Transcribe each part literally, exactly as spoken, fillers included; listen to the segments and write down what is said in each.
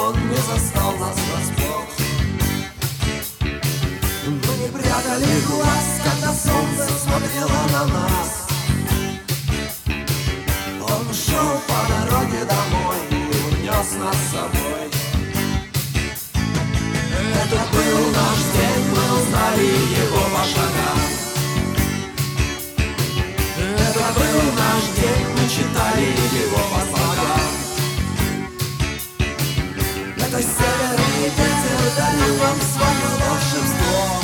он не застал нас врасплох. Мы не прятали глаз, когда солнце смотрело на нас. Он шел по дороге домой и унес нас с собой. Это был наш день, мы узнали его по шагам. Это был наш день, мы читали его по слогам. Это северный ветер дарил нам свое волшебство.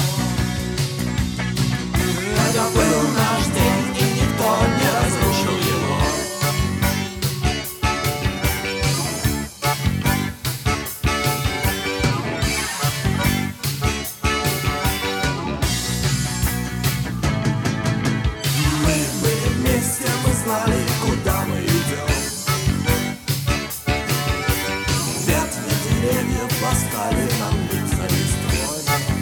Это был наш день, и никто не разрушил его. Мы были вместе, мы знали, куда мы идем. Ветви деревьев ласкали нам лица листвой.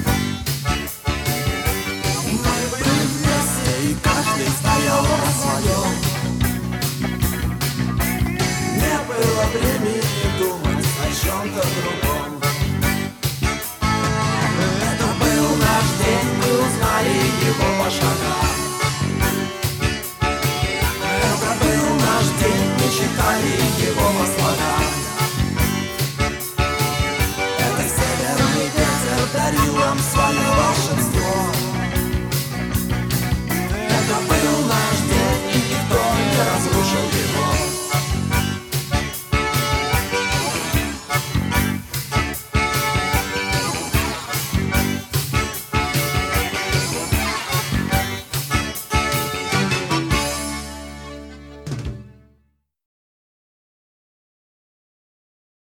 Мы были вместе, и каждый стоял на своем. Не было времени думать о чем-то другом. Это был наш день, мы узнали его по шагам. Это был наш день, мы читали его